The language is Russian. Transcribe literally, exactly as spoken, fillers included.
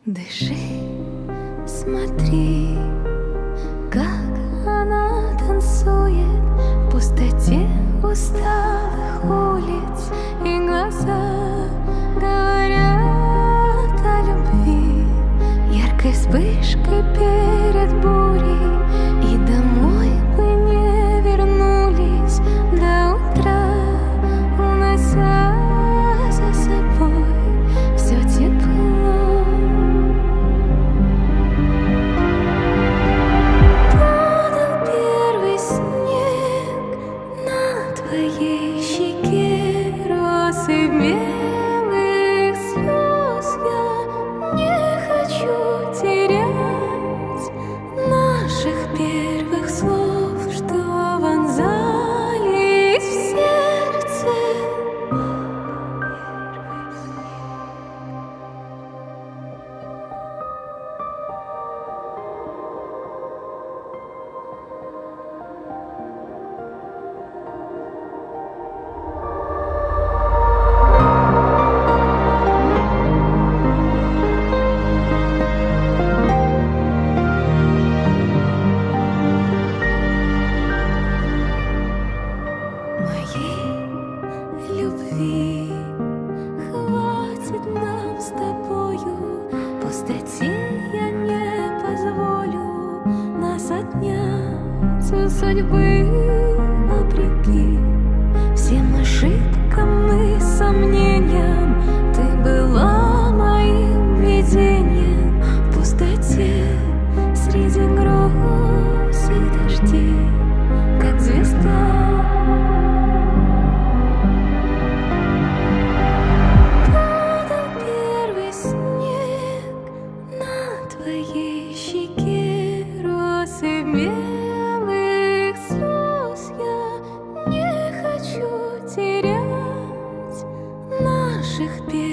Дыши, смотри, как она танцует в пустоте усталых улиц, и глаза говорят о любви яркой вспышкой перед бурей. И домой бы не вернулись до утра, унося за собой все тепло. Падал первый снег на твоей щеке, росы белых слез. Я не хочу терять наших первых слов, что вонзались в сердце. Моей любви хватит нам с тобою, пустоте я не позволю нас отнять у судьбы вопреки всем ошибкам и сомнениям. Ты была моим видением в пустоте среди гроз и дождей, как звезда. Твоей щеке росы белых слез. Я не хочу терять наших первых